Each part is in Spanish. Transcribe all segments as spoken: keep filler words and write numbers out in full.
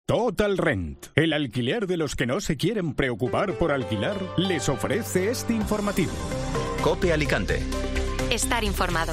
Total Rent, el alquiler de los que no se quieren preocupar por alquilar, les ofrece este informativo. COPE Alicante. Estar informado.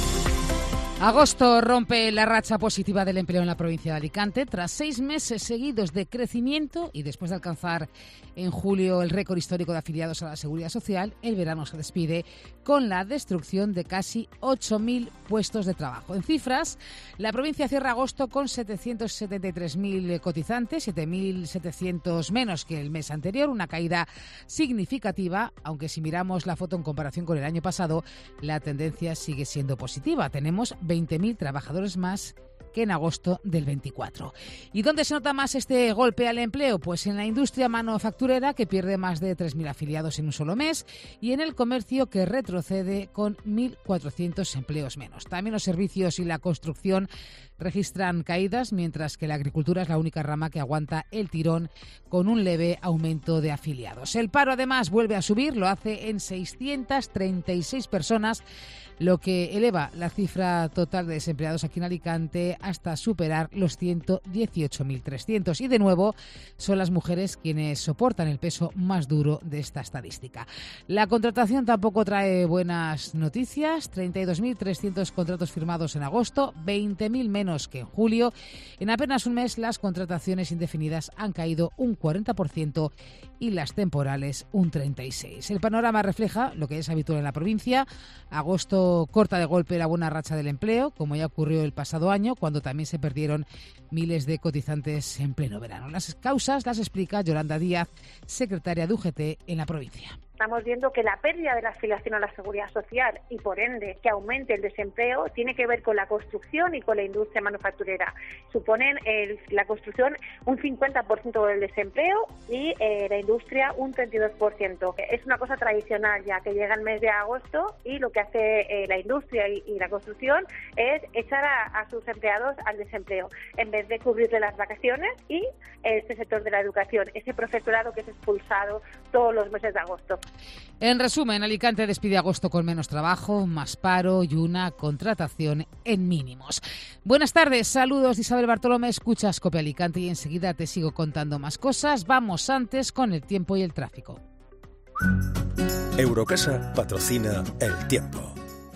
Agosto rompe la racha positiva del empleo en la provincia de Alicante tras seis meses seguidos de crecimiento y después de alcanzar en julio el récord histórico de afiliados a la Seguridad Social. El verano se despide con la destrucción de casi ocho mil puestos de trabajo. En cifras, la provincia cierra agosto con setecientos setenta y tres mil cotizantes, siete mil setecientos menos que el mes anterior, una caída significativa, aunque si miramos la foto en comparación con el año pasado, la tendencia sigue siendo positiva. Tenemos veinte mil trabajadores más que en agosto del veinticuatro. ¿Y dónde se nota más este golpe al empleo? Pues en la industria manufacturera, que pierde más de tres mil afiliados en un solo mes, y en el comercio, que retrocede con mil cuatrocientos empleos menos. También los servicios y la construcción registran caídas, mientras que la agricultura es la única rama que aguanta el tirón con un leve aumento de afiliados. El paro, además, vuelve a subir, lo hace en seiscientas treinta y seis personas, lo que eleva la cifra total de desempleados aquí en Alicante hasta superar los ciento dieciocho mil trescientos. Y de nuevo son las mujeres quienes soportan el peso más duro de esta estadística. La contratación tampoco trae buenas noticias. treinta y dos mil trescientos contratos firmados en agosto, veinte mil menos que en julio. En apenas un mes las contrataciones indefinidas han caído un cuarenta por ciento y las temporales un treinta y seis por ciento. El panorama refleja lo que es habitual en la provincia. Agosto corta de golpe la buena racha del empleo, como ya ocurrió el pasado año, cuando también se perdieron miles de cotizantes en pleno verano. Las causas las explica Yolanda Díaz, secretaria de U G T en la provincia. Estamos viendo que la pérdida de la afiliación a la Seguridad Social y, por ende, que aumente el desempleo tiene que ver con la construcción y con la industria manufacturera. Suponen el, la construcción un cincuenta por ciento del desempleo y eh, la industria un treinta y dos por ciento. Es una cosa tradicional ya que llega el mes de agosto y lo que hace eh, la industria y, y la construcción es echar a, a sus empleados al desempleo en vez de cubrirle las vacaciones y este sector de la educación, ese profesorado que es expulsado todos los meses de agosto. En resumen, Alicante despide agosto con menos trabajo, más paro y una contratación en mínimos. Buenas tardes, saludos de Isabel Bartolomé, escuchas COPE Alicante y enseguida te sigo contando más cosas. Vamos antes con el tiempo y el tráfico. Eurocasa patrocina el tiempo.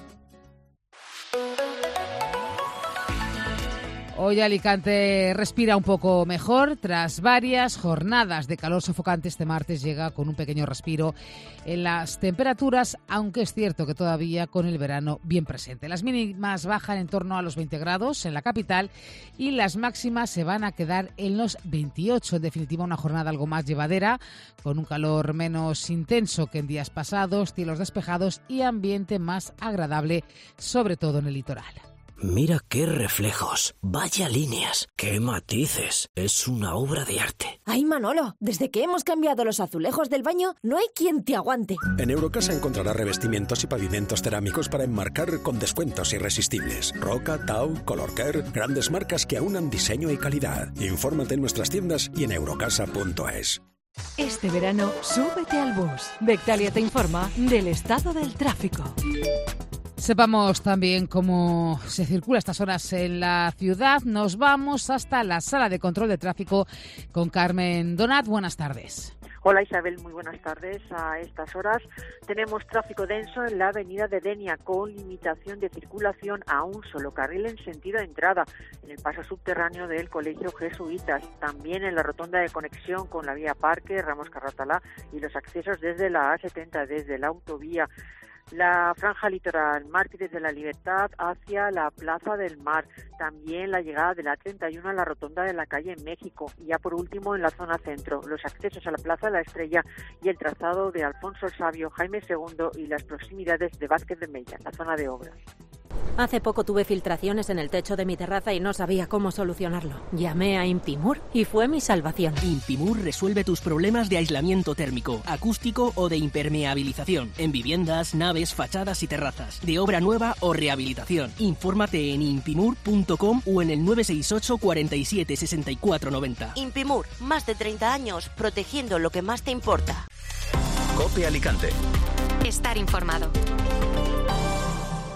Hoy Alicante respira un poco mejor. Tras varias jornadas de calor sofocante, este martes llega con un pequeño respiro en las temperaturas, aunque es cierto que todavía con el verano bien presente. Las mínimas bajan en torno a los veinte grados en la capital y las máximas se van a quedar en los veintiocho. En definitiva, una jornada algo más llevadera, con un calor menos intenso que en días pasados, cielos despejados y ambiente más agradable, sobre todo en el litoral. Mira qué reflejos, vaya líneas, qué matices, es una obra de arte. Ay, Manolo, desde que hemos cambiado los azulejos del baño, no hay quien te aguante. En Eurocasa encontrarás revestimientos y pavimentos cerámicos para enmarcar con descuentos irresistibles. Roca, Tau, Colorcare, grandes marcas que aunan diseño y calidad. Infórmate en nuestras tiendas y en eurocasa punto es. Este verano, súbete al bus. Bectalia te informa del estado del tráfico. Sepamos también cómo se circula estas horas en la ciudad. Nos vamos hasta la sala de control de tráfico con Carmen Donat. Buenas tardes. Hola Isabel, muy buenas tardes. A estas horas tenemos tráfico denso en la avenida de Denia con limitación de circulación a un solo carril en sentido de entrada en el paso subterráneo del Colegio Jesuitas. También en la rotonda de conexión con la vía Parque, Ramos Carratalá y los accesos desde la A setenta, desde la autovía. La franja litoral Mártires de la Libertad hacia la Plaza del Mar, también la llegada de la treinta y uno a la rotonda de la calle México y ya por último en la zona centro, los accesos a la Plaza de la Estrella y el trazado de Alfonso el Sabio, Jaime segundo y las proximidades de Vázquez de Mella, la zona de obras. Hace poco tuve filtraciones en el techo de mi terraza y no sabía cómo solucionarlo. Llamé a Impimur y fue mi salvación. Impimur resuelve tus problemas de aislamiento térmico, acústico o de impermeabilización en viviendas, naves, fachadas y terrazas, de obra nueva o rehabilitación. Infórmate en impimur punto com o en el nueve seis ocho, cuarenta y siete, sesenta y cuatro noventa. Impimur, más de treinta años protegiendo lo que más te importa. COPE Alicante. Estar informado.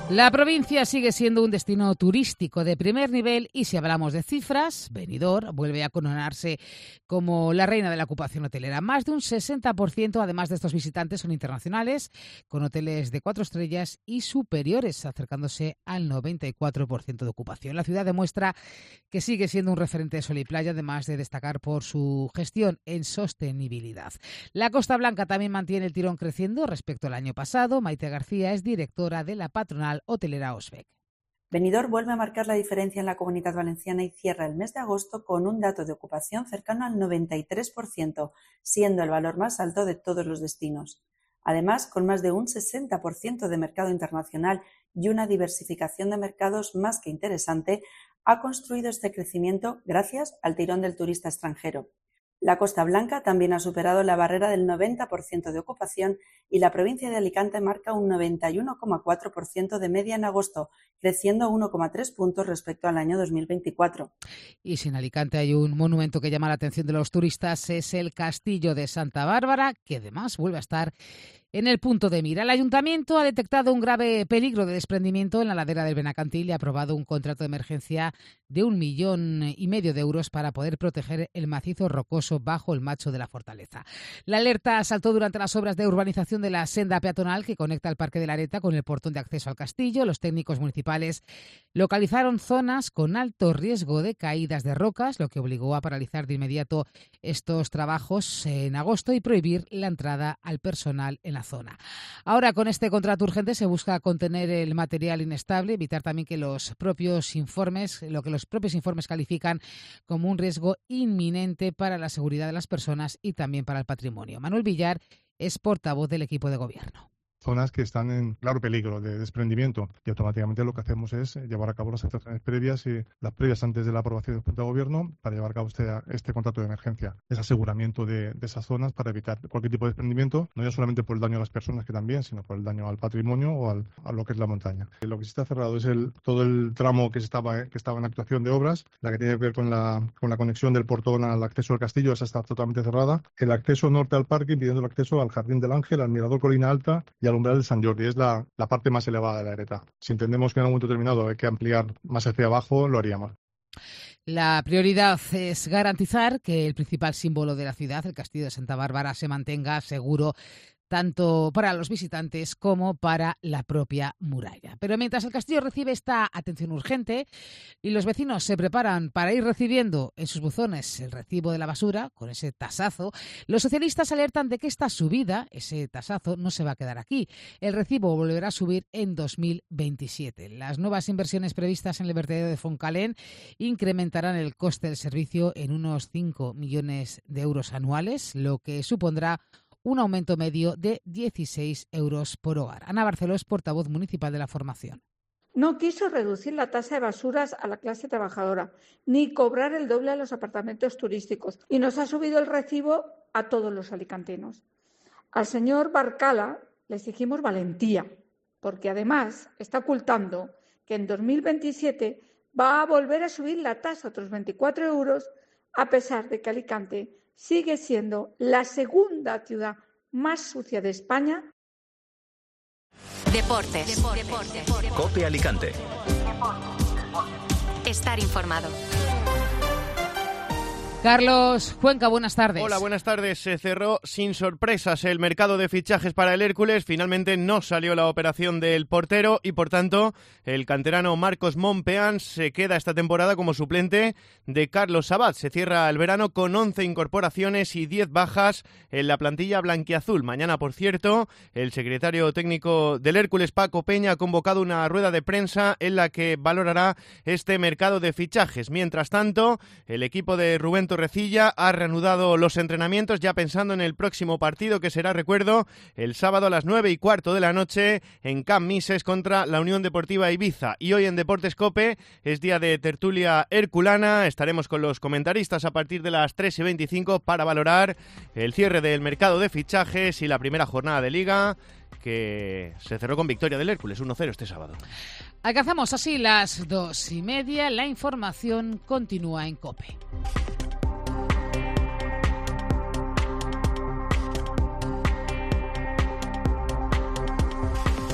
La provincia sigue siendo un destino turístico de primer nivel y si hablamos de cifras, Benidorm vuelve a coronarse como la reina de la ocupación hotelera. Más de un sesenta por ciento, además de estos visitantes, son internacionales, con hoteles de cuatro estrellas y superiores, acercándose al noventa y cuatro por ciento de ocupación. La ciudad demuestra que sigue siendo un referente de sol y playa, además de destacar por su gestión en sostenibilidad. La Costa Blanca también mantiene el tirón creciendo respecto al año pasado. Maite García es directora de la patronal hotelera Osbec. Benidorm vuelve a marcar la diferencia en la Comunidad Valenciana y cierra el mes de agosto con un dato de ocupación cercano al noventa y tres por ciento, siendo el valor más alto de todos los destinos. Además, con más de un sesenta por ciento de mercado internacional y una diversificación de mercados más que interesante, ha construido este crecimiento gracias al tirón del turista extranjero. La Costa Blanca también ha superado la barrera del noventa por ciento de ocupación y la provincia de Alicante marca un noventa y uno coma cuatro por ciento de media en agosto, creciendo uno coma tres puntos respecto al año dos mil veinticuatro. Y si en Alicante hay un monumento que llama la atención de los turistas, es el Castillo de Santa Bárbara, que además vuelve a estar en el punto de mira. El Ayuntamiento ha detectado un grave peligro de desprendimiento en la ladera del Benacantil y ha aprobado un contrato de emergencia de un millón y medio de euros para poder proteger el macizo rocoso bajo el macho de la fortaleza. La alerta saltó durante las obras de urbanización de la senda peatonal que conecta el Parque de la Areta con el portón de acceso al castillo. Los técnicos municipales localizaron zonas con alto riesgo de caídas de rocas, lo que obligó a paralizar de inmediato estos trabajos en agosto y prohibir la entrada al personal en la zona. Ahora, con este contrato urgente se busca contener el material inestable, evitar también que los propios informes, lo que los propios informes califican como un riesgo inminente para la seguridad de las personas y también para el patrimonio. Manuel Villar es portavoz del equipo de gobierno. Zonas que están en claro peligro de desprendimiento y automáticamente lo que hacemos es llevar a cabo las actuaciones previas y las previas antes de la aprobación del Junta de Gobierno para llevar a cabo este, este contrato de emergencia, ese aseguramiento de, de esas zonas para evitar cualquier tipo de desprendimiento, no ya solamente por el daño a las personas que también, sino por el daño al patrimonio o al, a lo que es la montaña. Lo que sí está cerrado es el, todo el tramo que estaba, que estaba en actuación de obras, la que tiene que ver con la, con la conexión del portón al acceso al castillo, esa está totalmente cerrada, el acceso norte al parque impidiendo el acceso al Jardín del Ángel, al Mirador Colina Alta y al umbral de San Jordi, es la, la parte más elevada de la Areta. Si entendemos que en algún momento determinado hay que ampliar más hacia abajo, lo haríamos. La prioridad es garantizar que el principal símbolo de la ciudad, el Castillo de Santa Bárbara, se mantenga seguro tanto para los visitantes como para la propia muralla. Pero mientras el castillo recibe esta atención urgente y los vecinos se preparan para ir recibiendo en sus buzones el recibo de la basura, con ese tasazo, los socialistas alertan de que esta subida, ese tasazo, no se va a quedar aquí. El recibo volverá a subir en dos mil veintisiete. Las nuevas inversiones previstas en el vertedero de Foncalén incrementarán el coste del servicio en unos cinco millones de euros anuales, lo que supondrá un aumento medio de dieciséis euros por hogar. Ana Barceló es portavoz municipal de la formación. No quiso reducir la tasa de basuras a la clase trabajadora, ni cobrar el doble a los apartamentos turísticos, y nos ha subido el recibo a todos los alicantinos. Al señor Barcala le exigimos valentía, porque además está ocultando que en dos mil veintisiete va a volver a subir la tasa a otros veinticuatro euros, a pesar de que Alicante sigue siendo la segunda ciudad más sucia de España. Deportes. Deportes. COPE Alicante. Estar informado. Carlos Cuenca, buenas tardes. Hola, buenas tardes. Se cerró sin sorpresas el mercado de fichajes para el Hércules. Finalmente no salió la operación del portero y, por tanto, el canterano Marcos Monpeán se queda esta temporada como suplente de Carlos Sabat. Se cierra el verano con once incorporaciones y diez bajas en la plantilla blanquiazul. Mañana, por cierto, el secretario técnico del Hércules, Paco Peña, ha convocado una rueda de prensa en la que valorará este mercado de fichajes. Mientras tanto, el equipo de Rubén Torrecilla ha reanudado los entrenamientos ya pensando en el próximo partido que será, recuerdo, el sábado a las nueve y cuarto de la noche en Camp Mises contra la Unión Deportiva Ibiza. Y hoy en Deportes COPE es día de tertulia herculana. Estaremos con los comentaristas a partir de las tres y veinticinco para valorar el cierre del mercado de fichajes y la primera jornada de Liga, que se cerró con victoria del Hércules uno cero este sábado. Alcanzamos así las dos y media. La información continúa en COPE.